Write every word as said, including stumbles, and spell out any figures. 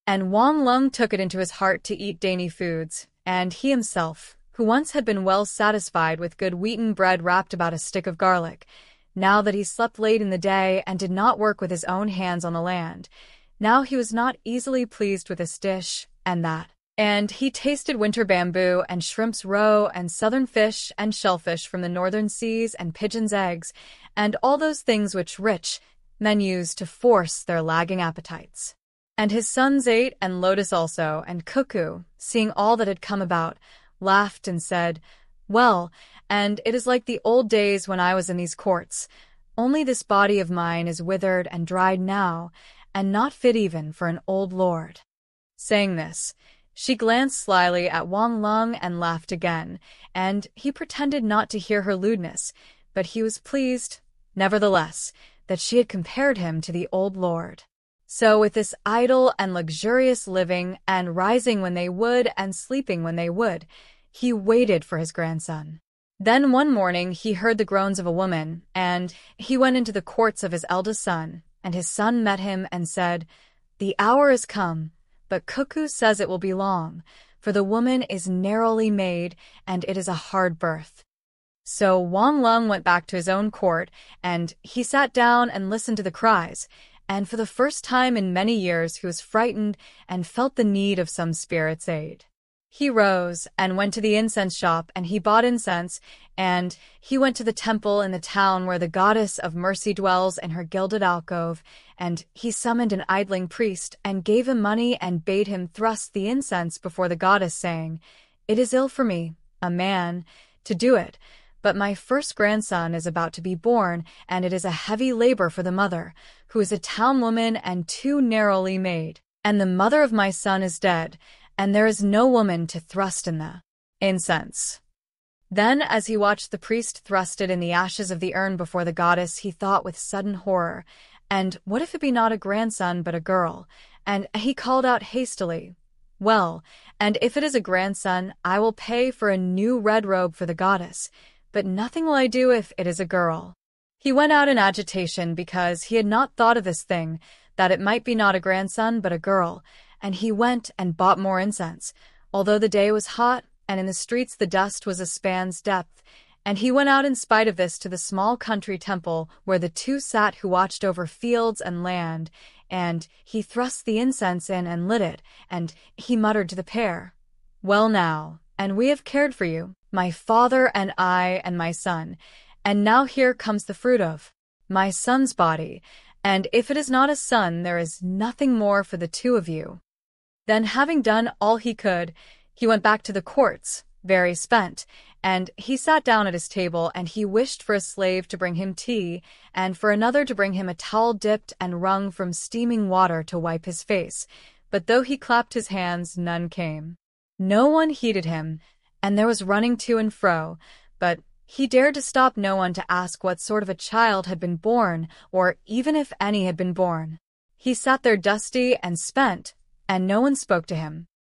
And Wang Lung took it into his heart to eat dainty foods, and he himself, who once had been well satisfied with good wheaten bread wrapped about a stick of garlic, now that he slept late in the day and did not work with his own hands on the land, now he was not easily pleased with this dish and that. And he tasted winter bamboo and shrimp's roe and southern fish and shellfish from the northern seas and pigeons' eggs, and all those things which rich men use to force their lagging appetites. And his sons ate, and Lotus also, and Cuckoo, seeing all that had come about, laughed and said, "Well, and it is like the old days when I was in these courts, only this body of mine is withered and dried now, and not fit even for an old lord." Saying this, she glanced slyly at Wang Lung and laughed again, and he pretended not to hear her lewdness, but he was pleased, nevertheless, that she had compared him to the old lord. So with this idle and luxurious living, and rising when they would and sleeping when they would, he waited for his grandson. Then one morning he heard the groans of a woman, and he went into the courts of his eldest son, and his son met him and said, "The hour is come, but Cuckoo says it will be long, for the woman is narrowly made, and it is a hard birth." So Wang Lung went back to his own court, and he sat down and listened to the cries, and for the first time in many years he was frightened and felt the need of some spirit's aid. He rose and went to the incense shop, and he bought incense, and he went to the temple in the town where the goddess of mercy dwells in her gilded alcove, and he summoned an idling priest and gave him money and bade him thrust the incense before the goddess, saying, "It is ill for me, a man, to do it, but my first grandson is about to be born, and it is a heavy labor for the mother, who is a town woman and too narrowly made, and the mother of my son is dead, and there is no woman to thrust in the incense." Then, as he watched the priest thrust it in the ashes of the urn before the goddess, he thought with sudden horror, "And what if it be not a grandson but a girl?" And he called out hastily, "Well, and if it is a grandson, I will pay for a new red robe for the goddess, but nothing will I do if it is a girl." He went out in agitation because he had not thought of this thing, that it might be not a grandson but a girl, and he went and bought more incense, although the day was hot, and in the streets the dust was a span's depth, and he went out in spite of this to the small country temple where the two sat who watched over fields and land, and he thrust the incense in and lit it, and he muttered to the pair, "Well now, and we have cared for you, my father and I and my son, and now here comes the fruit of my son's body, and if it is not a son, there is nothing more for the two of you." Then, having done all he could, he went back to the courts, very spent, and he sat down at his table, and he wished for a slave to bring him tea, and for another to bring him a towel dipped and wrung from steaming water to wipe his face, but though he clapped his hands, none came. No one heeded him, and there was running to and fro, but he dared to stop no one to ask what sort of a child had been born, or even if any had been born. He sat there dusty and spent, and no one spoke to him.